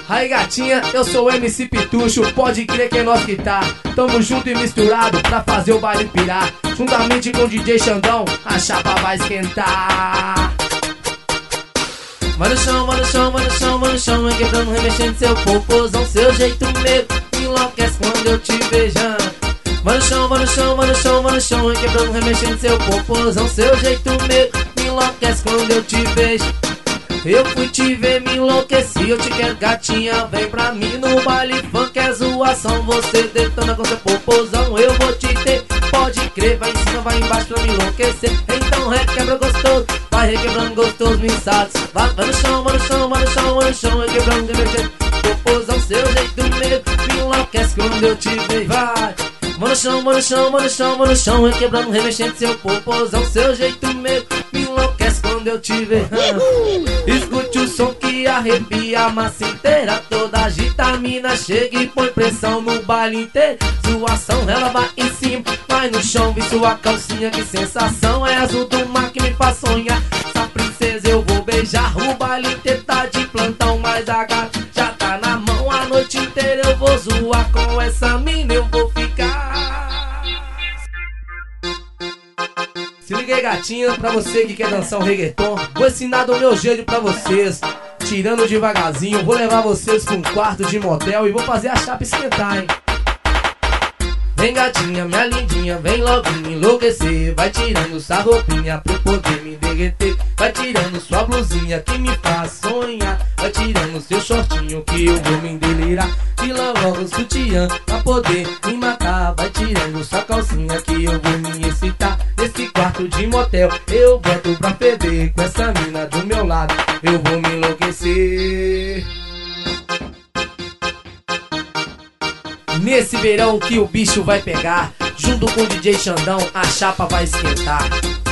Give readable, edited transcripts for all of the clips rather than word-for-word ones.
Aí gatinha, eu sou o MC Pitucho, pode crer que é nós que tá. Tamo junto e misturado pra fazer o baile pirar. Juntamente com o DJ Xandão, a chapa vai esquentar. Vai no chão, vai no chão, vai no chão, vai no chão, é quebrando, remexendo seu popozão. Seu jeito meio me enlouquece quando eu te beijando. Vai no chão, vai no chão, vai no chão, vai no chão, é quebrando, remexendo seu popozão. Seu jeito meio me enlouquece quando eu te beijo. Eu fui te ver, me enlouqueci, eu te quero gatinha, vem pra mim no baile funk, é zoação. Você detona com seu popozão, eu vou te ter, pode crer. Vai em cima, vai embaixo pra me enlouquecer. Então requebra gostoso, vai requebrando gostoso, me satisfaz. Vai no chão, vai no chão, vai no chão, vai no chão, requebrando, remexendo popozão. Seu jeito medo me enlouquece quando eu te vejo. Vai! Vai no chão, vai no chão, vai no chão, vai no chão, requebrando, remexendo seu popozão. Seu jeito medo me enlouquece quando eu te vejo. Escute o som que arrepia a massa inteira toda. Agita a mina, chega e põe pressão no baile inteiro. Zoação, ela vai em cima, vai no chão, vi sua calcinha, que sensação. É azul do mar que me faz sonhar. Essa princesa eu vou beijar. O baile inteiro tá de plantão, mas a gata já tá na mão. A noite inteira eu vou zoar com essa mina, eu vou ficar. Se liga aí gatinha, pra você que quer dançar um reggaeton, vou ensinar do meu jeito pra vocês. Tirando devagarzinho, vou levar vocês pra um quarto de motel e vou fazer a chapa esquentar, hein. Vem gatinha, minha lindinha, vem logo me enlouquecer. Vai tirando sua roupinha pra eu poder me derreter. Vai tirando sua blusinha que me faz sonhar. Vai tirando seu shortinho que eu vou me delirar. Tira logo o sutiã pra poder me matar. Vai tirando sua calcinha que eu vou me excitar. Nesse quarto de motel eu boto pra perder. Com essa mina do meu lado eu vou me enlouquecer. Nesse verão que o bicho vai pegar, junto com o DJ Xandão, a chapa vai esquentar.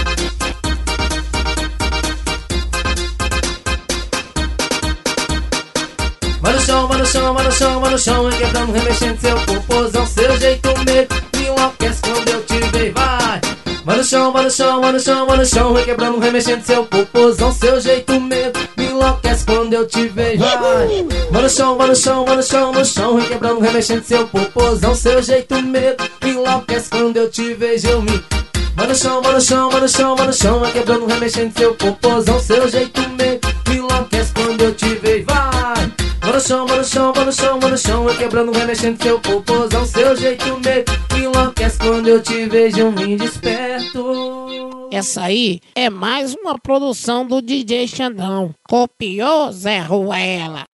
Vai no chão, vai no chão, vai no chão, vai no chão, quebrando, remexendo seu popozão. Seu jeito medo me enlouquece quando eu te vejo. Vai! Vai no chão, vai no chão, vai no chão, vai no chão, requebrando, remexendo seu popozão. Seu jeito medo me enlouquece quando eu te vejo. Vai! Vai no chão, vai no chão, vai no chão, no chão, requebrando, remexendo seu popozão. Seu jeito medo me enlouquece quando eu te vejo. Eu me... Vai no chão, vai no chão, vai no chão, vai no chão, requebrando, remexendo seu popozão. Seu jeito medo me enlouquece quando eu te vejo. Vai! Vai no chão, vai no chão, vai no chão, vai no chão, quebrando, remexendo seu popozão. Seu jeito medo me enlouquece quando eu te vejo, eu me desperto. Essa aí é mais uma produção do DJ Xandão. Copiou Zé Ruela.